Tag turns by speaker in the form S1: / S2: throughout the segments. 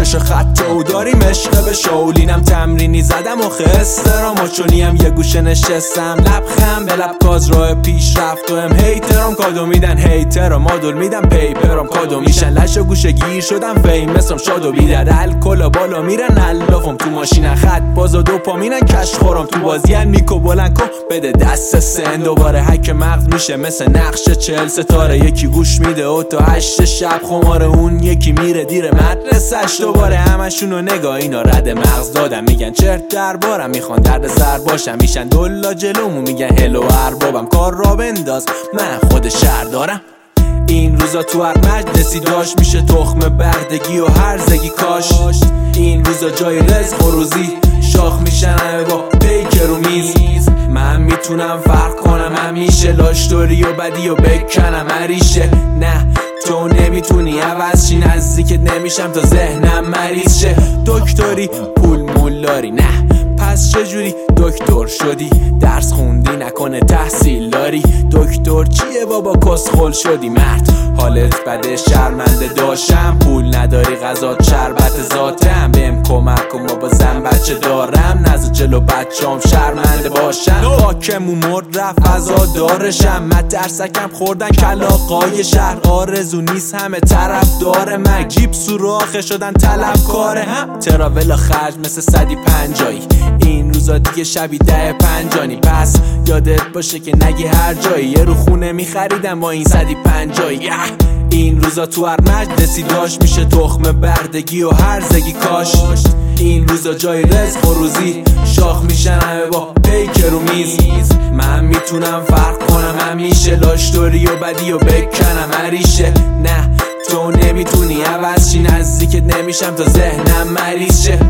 S1: نشه خط و داریم عشق به شولینم تمرینی زدم و خسترام و چونیم یه گوشه نشستم لبخم به لب کاز راه پیش رفت و هیترام کادو میدن هیترام مادول میدم پیپرام کادو میشن لش و گوشه گیر شدم فیمسم شاد و بیدر الکل و بالا میرن علافم تو ماشینن خط باز و دوپامینن کش خورم تو بازی میکو بلند کن بده دست سن دوباره حک مغز میشه مثل نقش 40 ستاره یکی گوش میده و تا 8 شب خمار اون یکی میره دیر مدرسش دوباره همشونو نگاه اینا رد مغز دادم میگن چرت دربارم میخوان درد سر باشم میشن دلا جلومو میگن هلو اربابم کار را بنداز من خود شهر دارم این روزا تو هر مجلسی داشت میشه تخم بردگی و هرزگی کاش این روزا جای رزق و روزی شاخ میشن همه با پیکر و میز من میتونم فرق کنم همیشه لاشداری و بدی و بکنم هریشه نه تو نمیتونی عوض چی نزدیکت نمیشم تا ذهنم مریض شه دکتری پول مولاری نه پس چجوری دکتر شدی درس خوندی نکنه تحصیل داری دکتر چیه بابا کسخل شدی مرد حالت بده شرمنده داشتم پول نداری غذا شربت ذاتم بهم کمک کن بابا زن بچه دارم نزد جلو بچه‌ام شرمنده باشم خاکمو مرد رفت غذا دارشم مترسکم خوردن کلاغای شهر آرزو نیست همه طرف داره من جیب سوراخ شدن طلبکاره هم تراولا خرج مثل 150 این روزا دیگه شبی 10-50 پس یادت باشه که نگی هر جایی یه رو خونه میخریدم با این 150 این روزا تو هر مجلسی داشت میشه تخم بردگی و هرزگی کاش این روزا جای رزق و روزی شاخ میشن همه با پیکر و میز من میتونم فرق کنم همیشه لاشداری و بدی و بکنم هریشه نه تو نمیتونی عوض چی نزدیکت نمیشم تا ذهنم مریض شه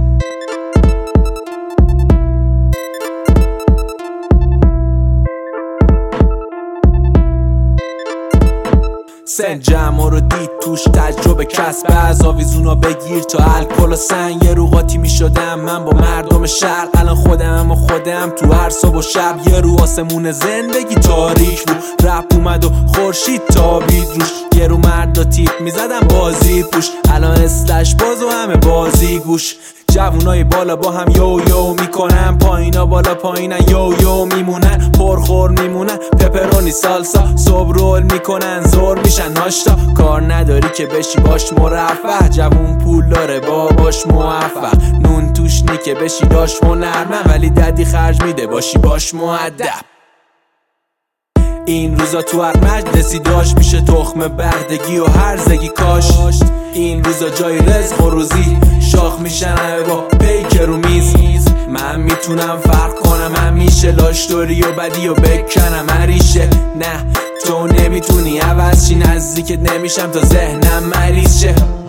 S1: سن جمع رو دید توش تجربه کسب از آویزونا بگیر تا الکل و سنگ یه رو قاطی می شدم من با مردم شرق الان خودم و خودم تو هر صبح و شب یه رو آسمون زندگی تاریک بود رپ اومد و خورشید تابید روش یه رو مرد و تیپ می زدم بازی پوش الان استش باز و همه بازی گوش جوونای بالا با هم یو یو میکنن پایینا بالا پایینن یو یو میمونن پرخور میمونن پپرونی سالسا صبح رول میکنن زور میشن ناشتا کار نداری که بشی باش مرفه جوون پول داره باباش موفق نون توش نی که بشی داش هنرمند ولی ددی خرج میده باشی باش مؤدب این روزا تو هر مجلسی داشت میشه تخم بردگی و هرزگی کاش این روزا جای رزق و روزی شاخ میشن همه با پیکر و میز من میتونم فرق کنم همیشه لاشداری و بدی و بکنم هریشه نه تو نمیتونی عوض چی نزدیکت نمیشم تا ذهنم مریض شه